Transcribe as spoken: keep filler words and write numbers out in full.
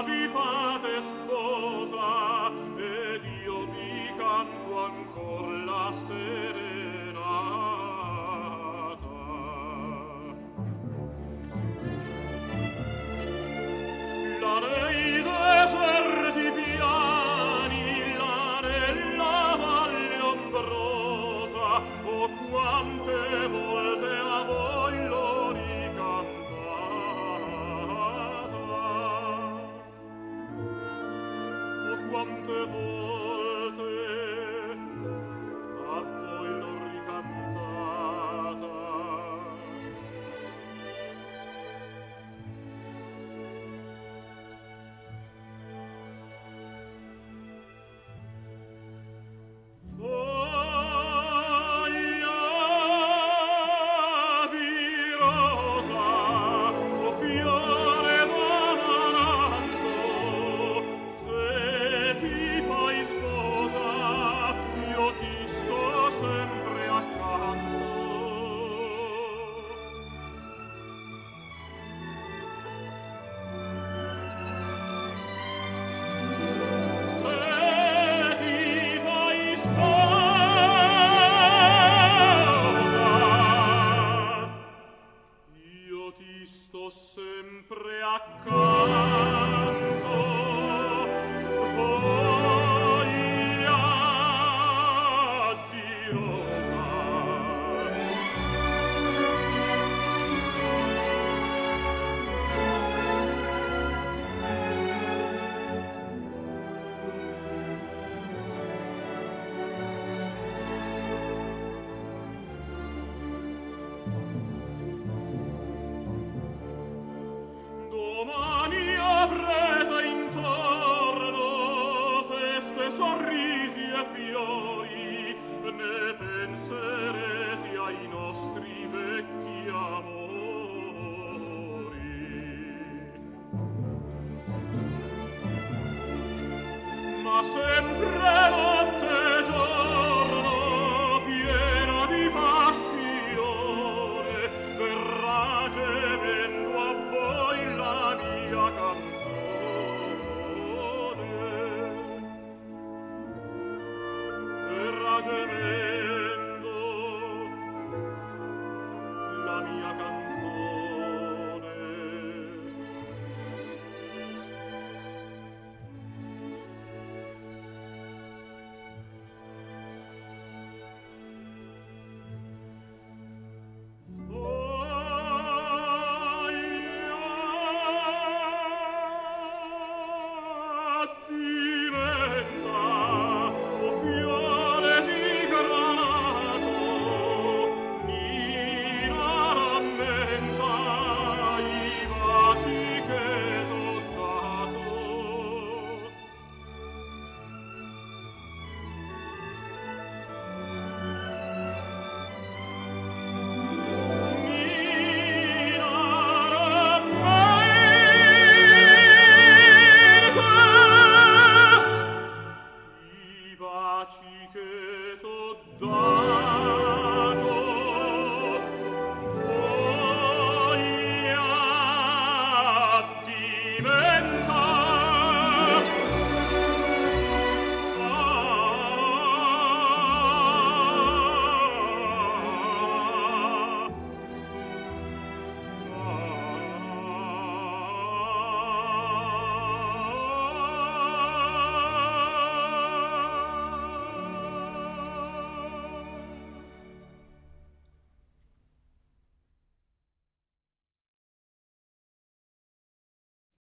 vi fate sposa ed io vi canto ancor la serenata. La nei deserti piani, la nella valle ombrosa, oh quante volte a voi l'ho ricantata, oh quante volte a voi l'ho ricantata. Sempre accanto, se ti fai sposa, io ti sto sempre accanto. Voglia di rosa, domani avrete intorno feste, sorrisi e fiori, ne penserete ai nostri vecchi amori. Ma sempre notte e giorno, piena di passione, verrà gemendo a voi la mia canzone. Verrà gemendo